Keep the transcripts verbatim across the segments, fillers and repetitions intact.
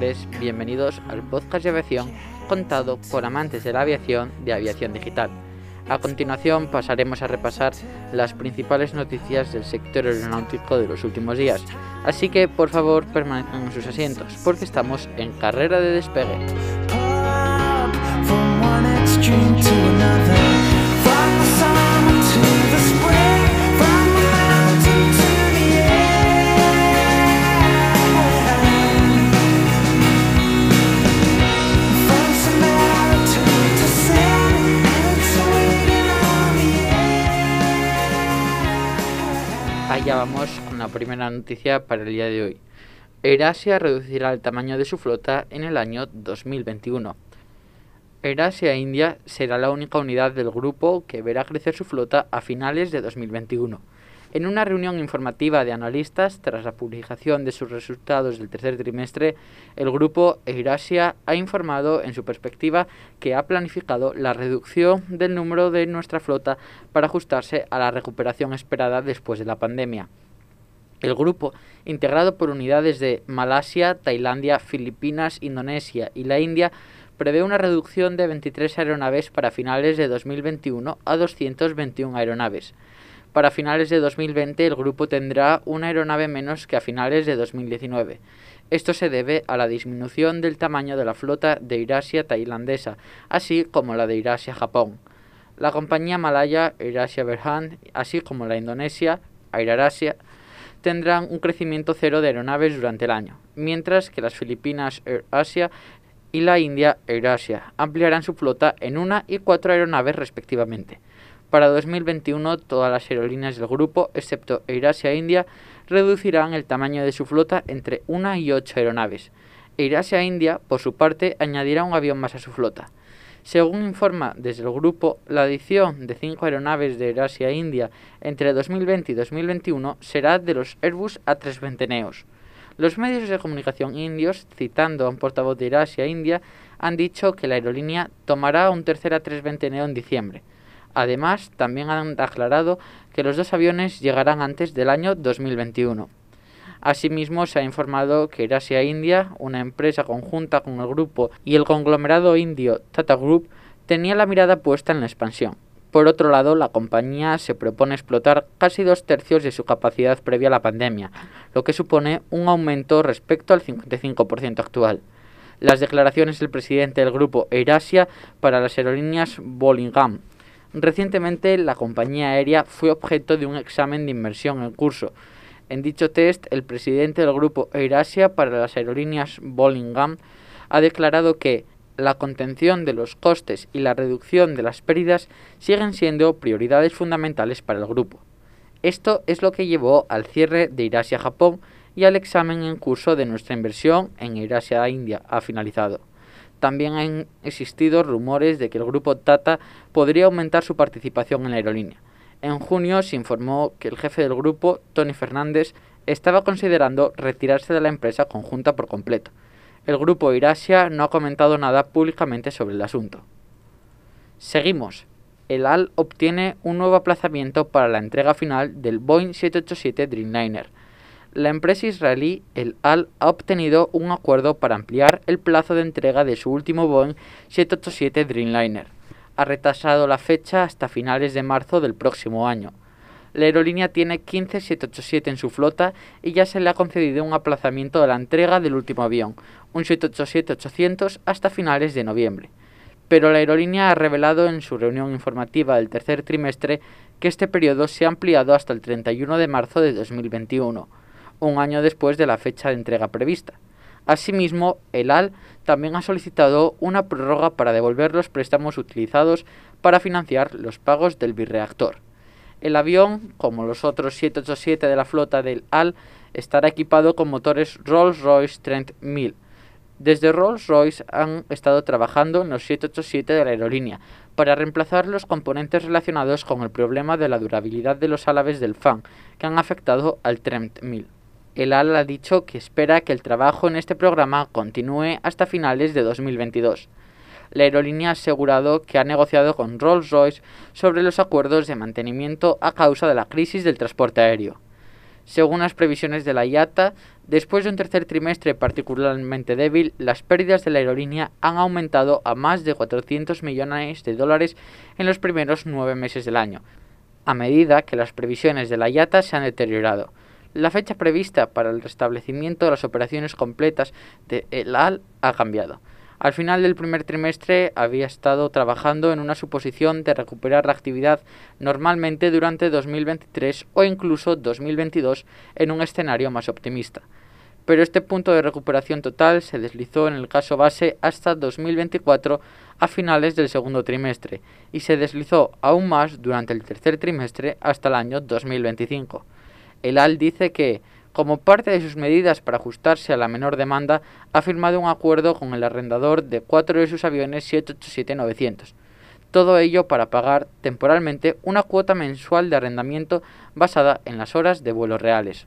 noches, bienvenidos al podcast de aviación contado por amantes de la aviación de Aviación Digital. A continuación pasaremos a repasar las principales noticias del sector aeronáutico de los últimos días, así que por favor permanezcan en sus asientos porque estamos en carrera de despegue. Allá vamos con la primera noticia para el día de hoy. AirAsia reducirá el tamaño de su flota en el año dos mil veintiuno. AirAsia India será la única unidad del grupo que verá crecer su flota a finales de dos mil veintiuno. En una reunión informativa de analistas tras la publicación de sus resultados del tercer trimestre, el grupo AirAsia ha informado en su perspectiva que ha planificado la reducción del número de nuestra flota para ajustarse a la recuperación esperada después de la pandemia. El grupo, integrado por unidades de Malasia, Tailandia, Filipinas, Indonesia y la India, prevé una reducción de veintitrés aeronaves para finales de dos mil veintiuno a doscientas veintiuna aeronaves. Para finales de dos mil veinte el grupo tendrá una aeronave menos que a finales de dos mil diecinueve. Esto se debe a la disminución del tamaño de la flota de AirAsia tailandesa, así como la de AirAsia Japón. La compañía malaya AirAsia Berhad, así como la indonesia AirAsia, tendrán un crecimiento cero de aeronaves durante el año, mientras que las filipinas AirAsia y la india AirAsia ampliarán su flota en una y cuatro aeronaves respectivamente. Para dos mil veintiuno, todas las aerolíneas del grupo, excepto AirAsia India, reducirán el tamaño de su flota entre una y ocho aeronaves. AirAsia India, por su parte, añadirá un avión más a su flota. Según informa desde el grupo, la adición de cinco aeronaves de AirAsia India entre dos mil veinte y dos mil veintiuno será de los Airbus A trescientos veinte neos. Los medios de comunicación indios, citando a un portavoz de AirAsia India, han dicho que la aerolínea tomará un tercer A trescientos veinte neo en diciembre. Además, también han aclarado que los dos aviones llegarán antes del año dos mil veintiuno. Asimismo, se ha informado que AirAsia India, una empresa conjunta con el grupo y el conglomerado indio Tata Group, tenía la mirada puesta en la expansión. Por otro lado, la compañía se propone explotar casi dos tercios de su capacidad previa a la pandemia, lo que supone un aumento respecto al cincuenta y cinco por ciento actual. Las declaraciones del presidente del grupo AirAsia para las aerolíneas Bollingham. Recientemente, la compañía aérea fue objeto de un examen de inmersión en curso. En dicho test, el presidente del grupo AirAsia para las aerolíneas Bollingham ha declarado que la contención de los costes y la reducción de las pérdidas siguen siendo prioridades fundamentales para el grupo. Esto es lo que llevó al cierre de AirAsia Japón y al examen en curso de nuestra inversión en AirAsia India ha finalizado. También han existido rumores de que el grupo Tata podría aumentar su participación en la aerolínea. En junio se informó que el jefe del grupo, Tony Fernández, estaba considerando retirarse de la empresa conjunta por completo. El grupo AirAsia no ha comentado nada públicamente sobre el asunto. Seguimos. El A L obtiene un nuevo aplazamiento para la entrega final del Boeing siete ochenta y siete Dreamliner. La empresa israelí, el A L, ha obtenido un acuerdo para ampliar el plazo de entrega de su último Boeing siete ochenta y siete Dreamliner. Ha retrasado la fecha hasta finales de marzo del próximo año. La aerolínea tiene quince siete ochenta y siete en su flota y ya se le ha concedido un aplazamiento de la entrega del último avión, un siete ochenta y siete ochocientos, hasta finales de noviembre. Pero la aerolínea ha revelado en su reunión informativa del tercer trimestre que este periodo se ha ampliado hasta el treinta y uno de marzo de dos mil veintiuno. Un año después de la fecha de entrega prevista. Asimismo, el A L también ha solicitado una prórroga para devolver los préstamos utilizados para financiar los pagos del birreactor. El avión, como los otros siete ochenta y siete de la flota del A L, estará equipado con motores Rolls-Royce Trent mil. Desde Rolls-Royce han estado trabajando en los siete ochenta y siete de la aerolínea para reemplazar los componentes relacionados con el problema de la durabilidad de los álabes del fan que han afectado al Trent mil. El A L ha dicho que espera que el trabajo en este programa continúe hasta finales de dos mil veintidós. La aerolínea ha asegurado que ha negociado con Rolls-Royce sobre los acuerdos de mantenimiento a causa de la crisis del transporte aéreo. Según las previsiones de la I A T A, después de un tercer trimestre particularmente débil, las pérdidas de la aerolínea han aumentado a más de cuatrocientos millones de dólares en los primeros nueve meses del año, a medida que las previsiones de la I A T A se han deteriorado. La fecha prevista para el restablecimiento de las operaciones completas de El Al ha cambiado. Al final del primer trimestre había estado trabajando en una suposición de recuperar la actividad normalmente durante dos mil veintitrés o incluso dos mil veintidós en un escenario más optimista. Pero este punto de recuperación total se deslizó en el caso base hasta dos mil veinticuatro a finales del segundo trimestre y se deslizó aún más durante el tercer trimestre hasta el año dos mil veinticinco. El Al dice que, como parte de sus medidas para ajustarse a la menor demanda, ha firmado un acuerdo con el arrendador de cuatro de sus aviones siete ochenta y siete novecientos. Todo ello para pagar temporalmente una cuota mensual de arrendamiento basada en las horas de vuelos reales.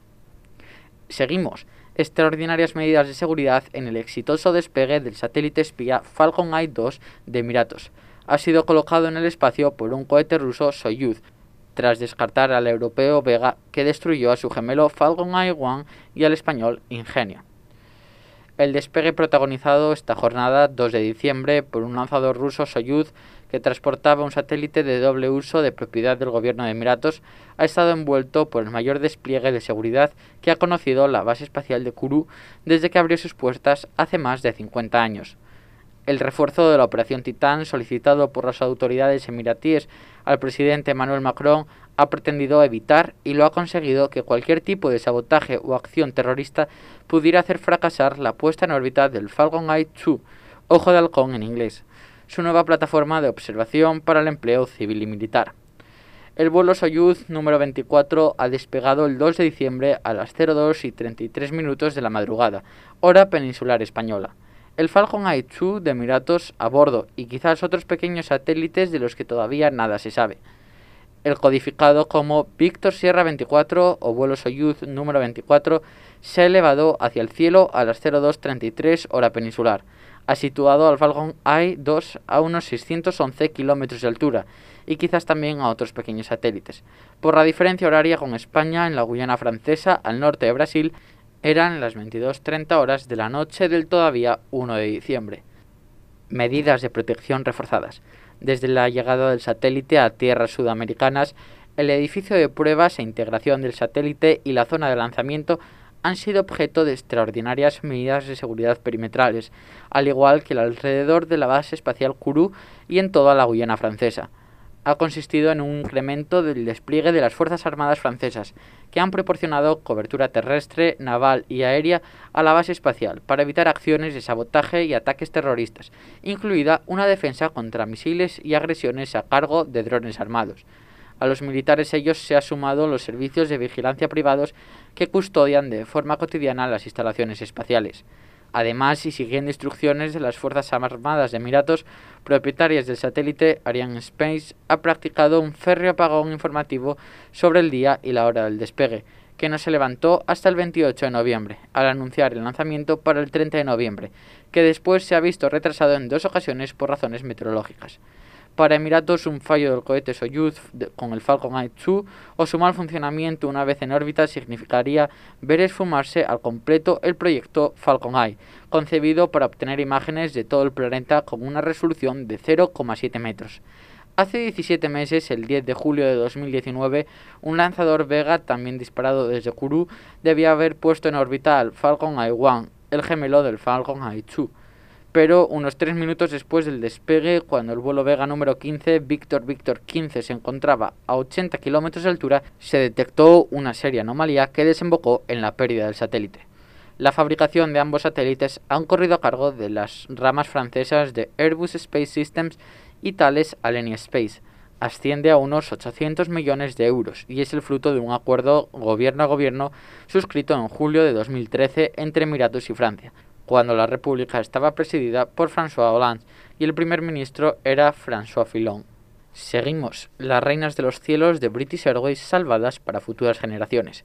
Seguimos. Extraordinarias medidas de seguridad en el exitoso despegue del satélite espía Falcon Eye dos de Emiratos. Ha sido colocado en el espacio por un cohete ruso Soyuz, tras descartar al europeo Vega, que destruyó a su gemelo Falcon Eye uno y al español Ingenio. El despegue protagonizado esta jornada dos de diciembre por un lanzador ruso Soyuz que transportaba un satélite de doble uso de propiedad del gobierno de Emiratos ha estado envuelto por el mayor despliegue de seguridad que ha conocido la base espacial de Kourou desde que abrió sus puertas hace más de cincuenta años. El refuerzo de la Operación Titán, solicitado por las autoridades emiratíes al presidente Emmanuel Macron, ha pretendido evitar, y lo ha conseguido, que cualquier tipo de sabotaje o acción terrorista pudiera hacer fracasar la puesta en órbita del Falcon Eye dos, ojo de halcón en inglés, su nueva plataforma de observación para el empleo civil y militar. El vuelo Soyuz número veinticuatro ha despegado el dos de diciembre a las cero dos y treinta y tres minutos de la madrugada, hora peninsular española. El Falcon Eye dos de Emiratos a bordo y quizás otros pequeños satélites de los que todavía nada se sabe. El codificado como Víctor Sierra veinticuatro o vuelo Soyuz número veinticuatro se ha elevado hacia el cielo a las cero dos treinta y tres hora peninsular. Ha situado al Falcon Eye dos a unos seiscientos once kilómetros de altura y quizás también a otros pequeños satélites. Por la diferencia horaria con España, en la Guyana Francesa, al norte de Brasil, eran las veintidós treinta horas de la noche del todavía uno de diciembre. Medidas de protección reforzadas. Desde la llegada del satélite a tierras sudamericanas, el edificio de pruebas e integración del satélite y la zona de lanzamiento han sido objeto de extraordinarias medidas de seguridad perimetrales, al igual que el alrededor de la base espacial Kourou y en toda la Guyana francesa. Ha consistido en un incremento del despliegue de las Fuerzas Armadas francesas, que han proporcionado cobertura terrestre, naval y aérea a la base espacial para evitar acciones de sabotaje y ataques terroristas, incluida una defensa contra misiles y agresiones a cargo de drones armados. A los militares ellos se han sumado los servicios de vigilancia privados que custodian de forma cotidiana las instalaciones espaciales. Además, y siguiendo instrucciones de las Fuerzas Armadas de Emiratos, propietarias del satélite, Arianespace ha practicado un férreo apagón informativo sobre el día y la hora del despegue, que no se levantó hasta el veintiocho de noviembre, al anunciar el lanzamiento para el treinta de noviembre, que después se ha visto retrasado en dos ocasiones por razones meteorológicas. Para Emiratos, un fallo del cohete Soyuz con el Falcon Eye dos o su mal funcionamiento una vez en órbita significaría ver esfumarse al completo el proyecto Falcon Eye, concebido para obtener imágenes de todo el planeta con una resolución de cero coma siete metros. Hace diecisiete meses, el diez de julio de dos mil diecinueve, un lanzador Vega, también disparado desde Kourou, debía haber puesto en órbita al Falcon Eye uno, el gemelo del Falcon Eye dos. Pero unos tres minutos después del despegue, cuando el vuelo Vega número quince, Víctor Víctor quince, se encontraba a ochenta kilómetros de altura, se detectó una seria anomalía que desembocó en la pérdida del satélite. La fabricación de ambos satélites han corrido a cargo de las ramas francesas de Airbus Space Systems y Thales Alenia Space. Asciende a unos ochocientos millones de euros y es el fruto de un acuerdo gobierno a gobierno suscrito en julio de dos mil trece entre Emiratos y Francia, cuando la República estaba presidida por François Hollande y el primer ministro era François Fillon. Seguimos. Las reinas de los cielos de British Airways salvadas para futuras generaciones.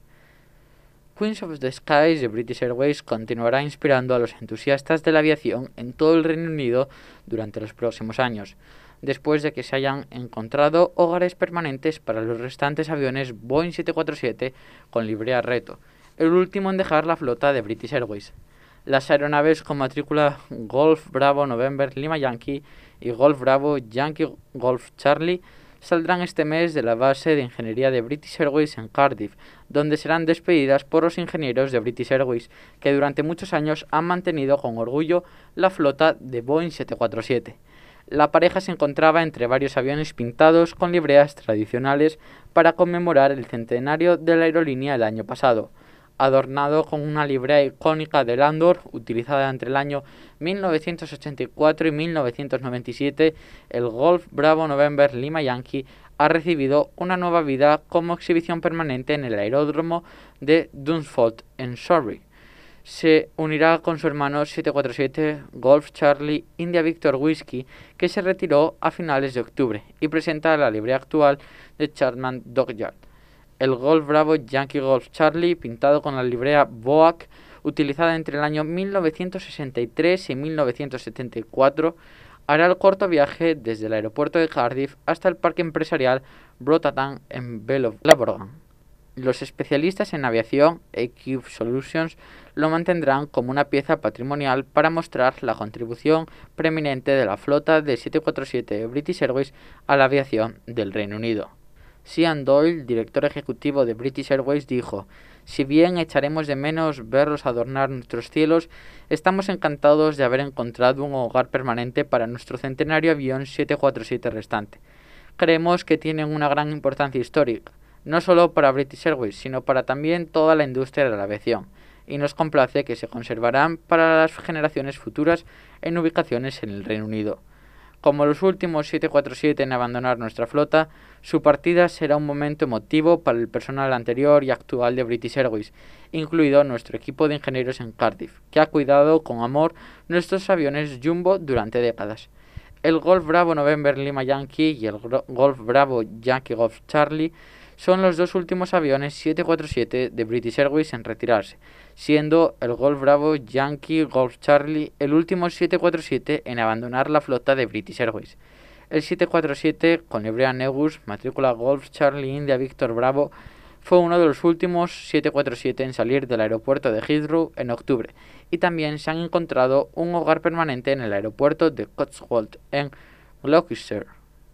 Queens of the Skies de British Airways continuará inspirando a los entusiastas de la aviación en todo el Reino Unido durante los próximos años. después de que se hayan encontrado hogares permanentes para los restantes aviones Boeing siete cuatro siete con librea Reto, el último en dejar la flota de British Airways. Las aeronaves con matrícula Golf Bravo November Lima Yankee y Golf Bravo Yankee Golf Charlie saldrán este mes de la base de ingeniería de British Airways en Cardiff, donde serán despedidas por los ingenieros de British Airways, que durante muchos años han mantenido con orgullo la flota de Boeing siete cuatro siete. La pareja se encontraba entre varios aviones pintados con libreas tradicionales para conmemorar el centenario de la aerolínea el año pasado. Adornado con una librea icónica de Landor, utilizada entre el año mil novecientos ochenta y cuatro y mil novecientos noventa y siete, el Golf Bravo November Lima Yankee ha recibido una nueva vida como exhibición permanente en el aeródromo de Dunsfold, en Surrey. Se unirá con su hermano siete cuatro siete Golf Charlie India Victor Whiskey, que se retiró a finales de octubre, y presenta la librea actual de Chartman Dockyard. El Golf Bravo Yankee Golf Charlie, pintado con la librea Boak, utilizada entre el año mil novecientos sesenta y tres y mil novecientos setenta y cuatro, hará el corto viaje desde el aeropuerto de Cardiff hasta el parque empresarial Brotatam en Vale of Glamorgan. Los especialistas en aviación A-Cube Solutions lo mantendrán como una pieza patrimonial para mostrar la contribución preeminente de la flota de siete cuatro siete British Airways a la aviación del Reino Unido. Sean Doyle, director ejecutivo de British Airways, dijo: «Si bien echaremos de menos verlos adornar nuestros cielos, estamos encantados de haber encontrado un hogar permanente para nuestro centenario avión siete cuatro siete restante. Creemos que tienen una gran importancia histórica, no solo para British Airways, sino para también toda la industria de la aviación, y nos complace que se conservarán para las generaciones futuras en ubicaciones en el Reino Unido. Como los últimos siete cuatro siete en abandonar nuestra flota, su partida será un momento emotivo para el personal anterior y actual de British Airways, incluido nuestro equipo de ingenieros en Cardiff, que ha cuidado con amor nuestros aviones Jumbo durante décadas. El Golf Bravo November Lima Yankee y el Golf Bravo Yankee Golf Charlie son los dos últimos aviones siete cuatro siete de British Airways en retirarse, siendo el Golf Bravo Yankee Golf Charlie el último siete cuatro siete en abandonar la flota de British Airways. El siete cuatro siete, con librea Negus, matrícula Golf Charlie India Victor Bravo, fue uno de los últimos siete cuatro siete en salir del aeropuerto de Heathrow en octubre, y también se han encontrado un hogar permanente en el aeropuerto de Cotswold en Gloucester.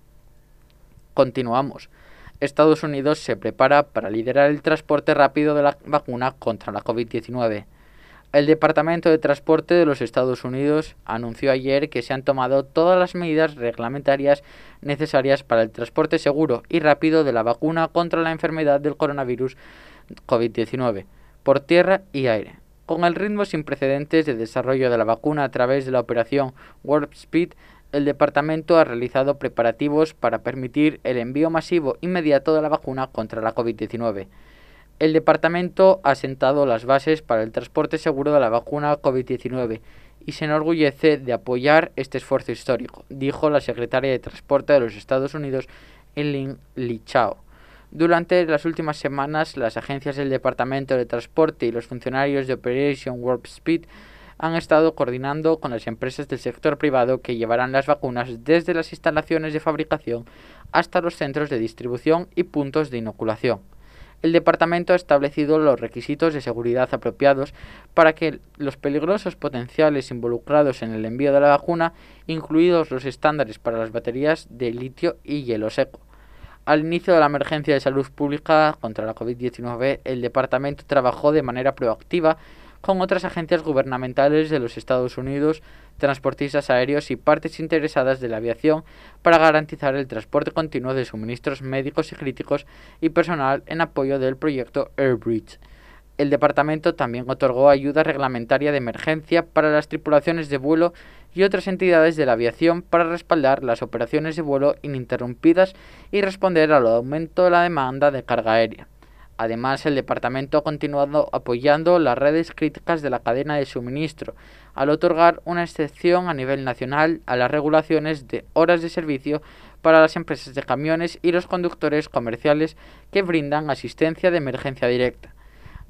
Continuamos. Estados Unidos se prepara para liderar el transporte rápido de la vacuna contra la COVID diecinueve. El Departamento de Transporte de los Estados Unidos anunció ayer que se han tomado todas las medidas reglamentarias necesarias para el transporte seguro y rápido de la vacuna contra la enfermedad del coronavirus COVID diecinueve, por tierra y aire. Con el ritmo sin precedentes de desarrollo de la vacuna a través de la operación Warp Speed, el departamento ha realizado preparativos para permitir el envío masivo inmediato de la vacuna contra la COVID diecinueve. El departamento ha sentado las bases para el transporte seguro de la vacuna COVID diecinueve y se enorgullece de apoyar este esfuerzo histórico, dijo la secretaria de Transporte de los Estados Unidos, Eileen Lee Chao. Durante las últimas semanas, las agencias del Departamento de Transporte y los funcionarios de Operation Warp Speed han estado coordinando con las empresas del sector privado que llevarán las vacunas desde las instalaciones de fabricación hasta los centros de distribución y puntos de inoculación. El departamento ha establecido los requisitos de seguridad apropiados para que los peligrosos potenciales involucrados en el envío de la vacuna, incluidos los estándares para las baterías de litio y hielo seco. Al inicio de la emergencia de salud pública contra la COVID diecinueve, el departamento trabajó de manera proactiva con otras agencias gubernamentales de los Estados Unidos, transportistas aéreos y partes interesadas de la aviación para garantizar el transporte continuo de suministros médicos y críticos y personal en apoyo del proyecto AirBridge. El departamento también otorgó ayuda reglamentaria de emergencia para las tripulaciones de vuelo y otras entidades de la aviación para respaldar las operaciones de vuelo ininterrumpidas y responder al aumento de la demanda de carga aérea. Además, el departamento ha continuado apoyando las redes críticas de la cadena de suministro, al otorgar una excepción a nivel nacional a las regulaciones de horas de servicio para las empresas de camiones y los conductores comerciales que brindan asistencia de emergencia directa.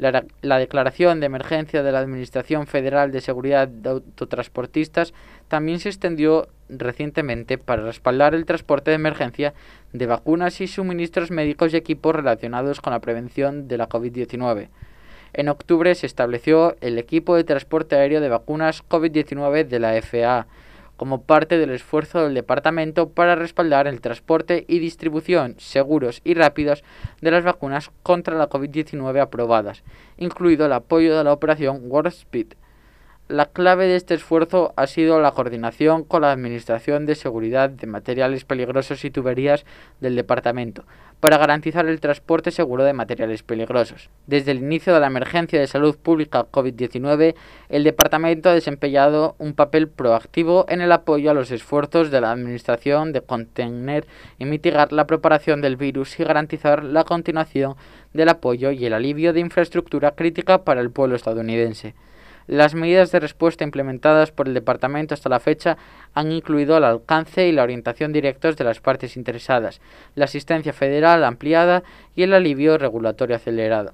La, la declaración de emergencia de la Administración Federal de Seguridad de Autotransportistas también se extendió recientemente para respaldar el transporte de emergencia de vacunas y suministros médicos y equipos relacionados con la prevención de la COVID diecinueve. En octubre se estableció el equipo de transporte aéreo de vacunas COVID diecinueve de la F A A, como parte del esfuerzo del Departamento para respaldar el transporte y distribución seguros y rápidos de las vacunas contra la COVID diecinueve aprobadas, incluido el apoyo de la operación Warp Speed. La clave de este esfuerzo ha sido la coordinación con la Administración de Seguridad de Materiales Peligrosos y Tuberías del Departamento, para garantizar el transporte seguro de materiales peligrosos. Desde el inicio de la emergencia de salud pública COVID diecinueve, el Departamento ha desempeñado un papel proactivo en el apoyo a los esfuerzos de la Administración de contener y mitigar la propagación del virus y garantizar la continuación del apoyo y el alivio de infraestructura crítica para el pueblo estadounidense. Las medidas de respuesta implementadas por el Departamento hasta la fecha han incluido el alcance y la orientación directos de las partes interesadas, la asistencia federal ampliada y el alivio regulatorio acelerado.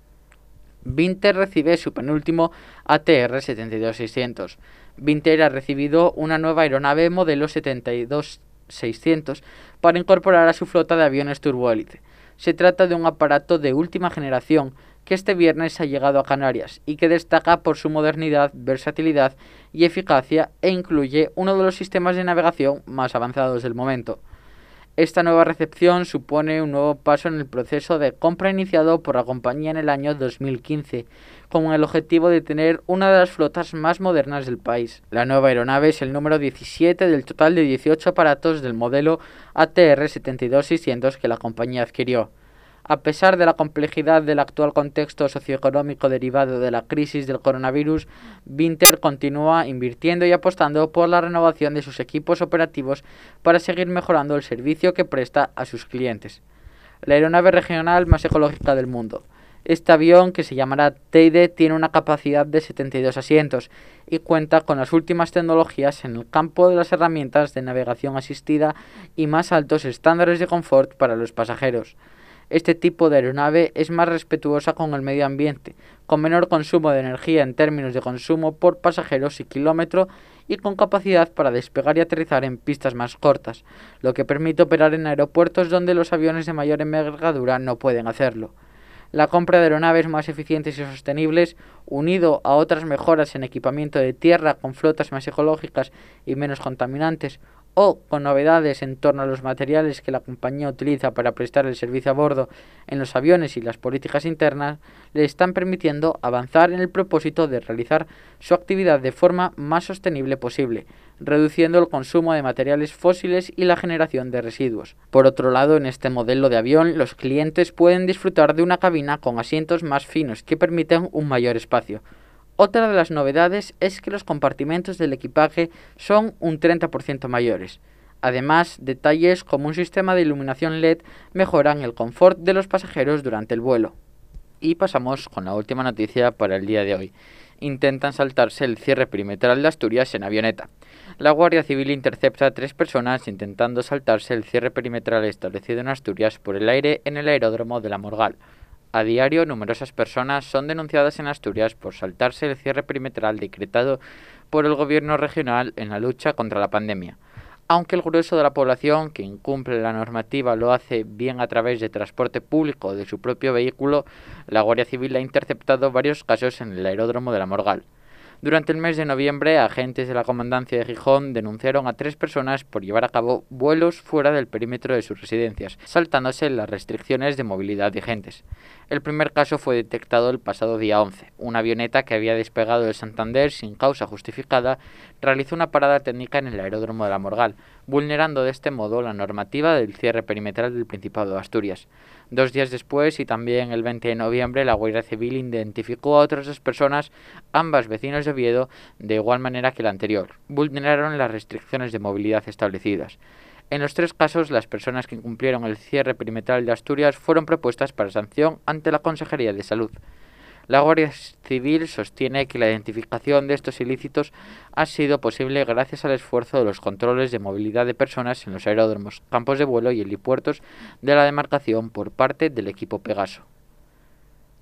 Vinter recibe su penúltimo A T R setenta y dos seiscientos. Vinter ha recibido una nueva aeronave modelo setenta y dos seiscientos para incorporar a su flota de aviones turbohélice. Se trata de un aparato de última generación que este viernes ha llegado a Canarias y que destaca por su modernidad, versatilidad y eficacia e incluye uno de los sistemas de navegación más avanzados del momento. Esta nueva recepción supone un nuevo paso en el proceso de compra iniciado por la compañía en el año dos mil quince, con el objetivo de tener una de las flotas más modernas del país. La nueva aeronave es el número diecisiete del total de dieciocho aparatos del modelo A T R setenta y dos seiscientos que la compañía adquirió. A pesar de la complejidad del actual contexto socioeconómico derivado de la crisis del coronavirus, Vinter continúa invirtiendo y apostando por la renovación de sus equipos operativos para seguir mejorando el servicio que presta a sus clientes. La aeronave regional más ecológica del mundo. Este avión, que se llamará Teide, tiene una capacidad de setenta y dos asientos y cuenta con las últimas tecnologías en el campo de las herramientas de navegación asistida y más altos estándares de confort para los pasajeros. Este tipo de aeronave es más respetuosa con el medio ambiente, con menor consumo de energía en términos de consumo por pasajeros y kilómetro y con capacidad para despegar y aterrizar en pistas más cortas, lo que permite operar en aeropuertos donde los aviones de mayor envergadura no pueden hacerlo. La compra de aeronaves más eficientes y sostenibles, unido a otras mejoras en equipamiento de tierra con flotas más ecológicas y menos contaminantes, o con novedades en torno a los materiales que la compañía utiliza para prestar el servicio a bordo en los aviones y las políticas internas, le están permitiendo avanzar en el propósito de realizar su actividad de forma más sostenible posible, reduciendo el consumo de materiales fósiles y la generación de residuos. Por otro lado, en este modelo de avión, los clientes pueden disfrutar de una cabina con asientos más finos que permiten un mayor espacio. Otra de las novedades es que los compartimentos del equipaje son un treinta por ciento mayores. Además, detalles como un sistema de iluminación L E D mejoran el confort de los pasajeros durante el vuelo. Y pasamos con la última noticia para el día de hoy. Intentan saltarse el cierre perimetral de Asturias en avioneta. La Guardia Civil intercepta a tres personas intentando saltarse el cierre perimetral establecido en Asturias por el aire en el aeródromo de La Morgal. A diario, numerosas personas son denunciadas en Asturias por saltarse el cierre perimetral decretado por el gobierno regional en la lucha contra la pandemia. Aunque el grueso de la población que incumple la normativa lo hace bien a través de transporte público o de su propio vehículo, la Guardia Civil ha interceptado varios casos en el aeródromo de La Morgal. Durante el mes de noviembre, agentes de la Comandancia de Gijón denunciaron a tres personas por llevar a cabo vuelos fuera del perímetro de sus residencias, saltándose las restricciones de movilidad vigentes. El primer caso fue detectado el pasado día once. Una avioneta que había despegado de Santander sin causa justificada realizó una parada técnica en el aeródromo de La Morgal, vulnerando de este modo la normativa del cierre perimetral del Principado de Asturias. Dos días después, y también el veinte de noviembre, la Guardia Civil identificó a otras dos personas, ambas vecinos de Oviedo, de igual manera que la anterior. Vulneraron las restricciones de movilidad establecidas. En los tres casos, las personas que incumplieron el cierre perimetral de Asturias fueron propuestas para sanción ante la Consejería de Salud. La Guardia Civil sostiene que la identificación de estos ilícitos ha sido posible gracias al esfuerzo de los controles de movilidad de personas en los aeródromos, campos de vuelo y helipuertos de la demarcación por parte del equipo Pegaso.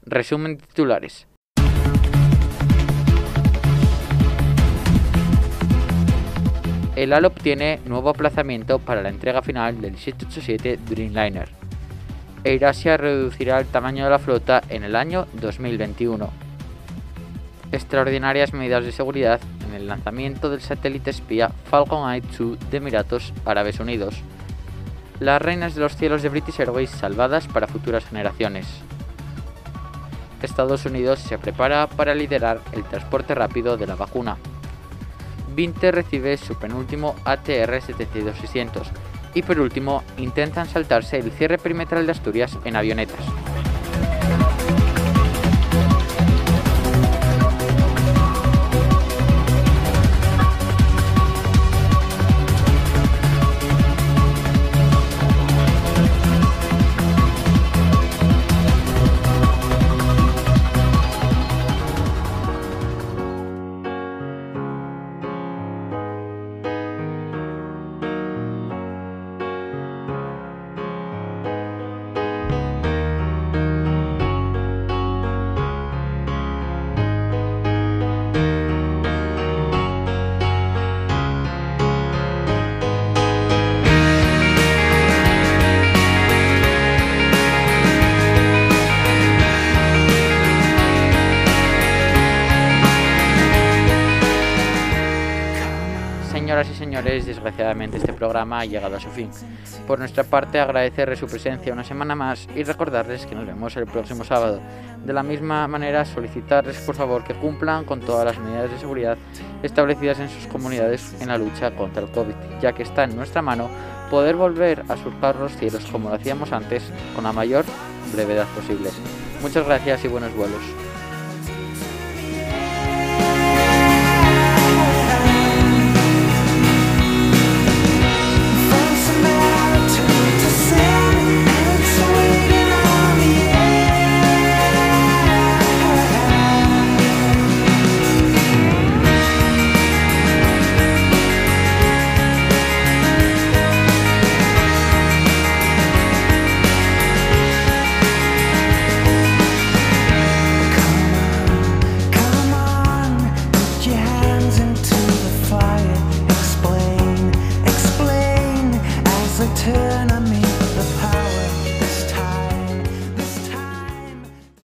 Resumen de titulares. El A L O obtiene nuevo aplazamiento para la entrega final del siete ochenta y siete Dreamliner. AirAsia reducirá el tamaño de la flota en el año dos mil veintiuno. Extraordinarias medidas de seguridad en el lanzamiento del satélite espía Falcon Eye dos de Emiratos Árabes Unidos. Las reinas de los cielos de British Airways salvadas para futuras generaciones. Estados Unidos se prepara para liderar el transporte rápido de la vacuna. Vinter recibe su penúltimo A T R setenta y dos seiscientos y por último intentan saltarse el cierre perimetral de Asturias en avionetas. Señoras y señores, desgraciadamente este programa ha llegado a su fin. Por nuestra parte, agradecerles su presencia una semana más y recordarles que nos vemos el próximo sábado. De la misma manera, solicitarles por favor que cumplan con todas las medidas de seguridad establecidas en sus comunidades en la lucha contra el COVID, ya que está en nuestra mano poder volver a surcar los cielos como lo hacíamos antes con la mayor brevedad posible. Muchas gracias y buenos vuelos.